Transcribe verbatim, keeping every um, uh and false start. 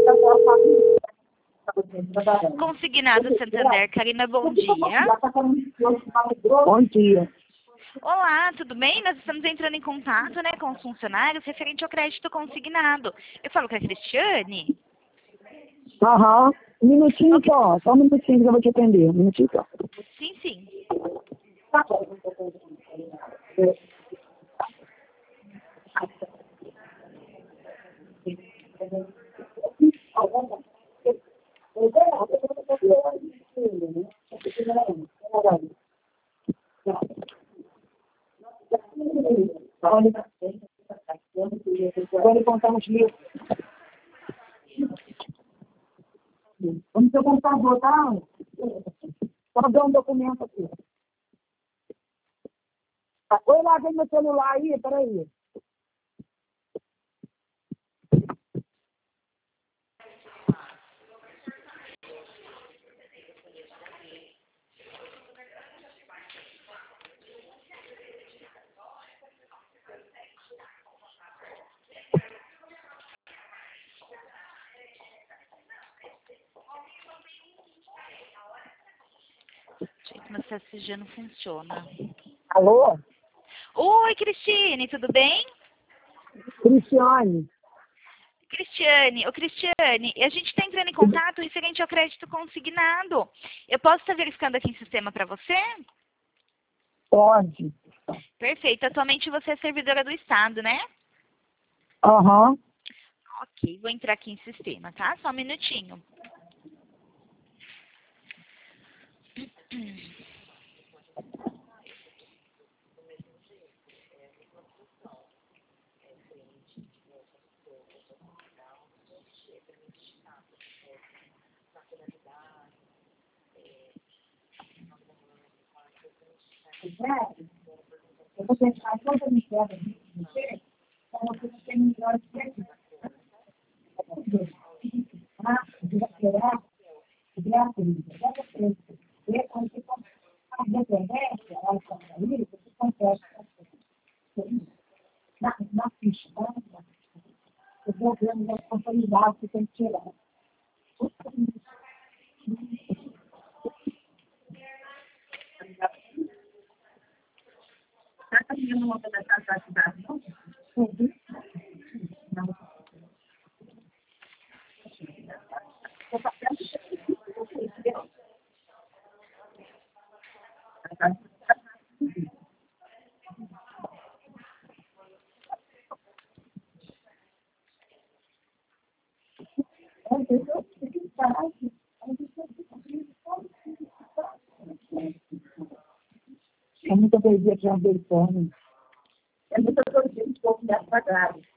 Consignado Santander, Karina, bom dia. Bom dia. Olá, tudo bem? Nós estamos entrando em contato, né, com os funcionários referente ao crédito consignado. Eu falo com a Cristiane? Aham. Um minutinho só. Só um minutinho que eu vou te atender. Um minutinho só. Sim, sim. Agora contar uns mil. Vamos ter um computador, tá? Só dar um documento aqui. Oi, lá, vem meu celular aí, peraí. Gente, mas essa C G não funciona. Alô? Oi, Cristiane, tudo bem? Cristiane. Cristiane, ô Cristiane, a gente está entrando em contato referente ao crédito consignado. Eu posso estar verificando aqui em sistema para você? Pode. Perfeito. Atualmente você é servidora do Estado, né? Aham. Ok, vou entrar aqui em sistema, tá? Só um minutinho. Eu vou tentar toda a minha de você, para você ter melhor experiência. Ah, esperar, esperar, e quando você faz a internet, ela está aí, você consegue na, na ficha, tá? Eu vou vendo as responsabilidades que tem que tirar. Está caminhando uma operação da cidade, não? Uhum. Não. Eu faço é muita poesia que já veio fome. É muita poesia que o povo deve pagar.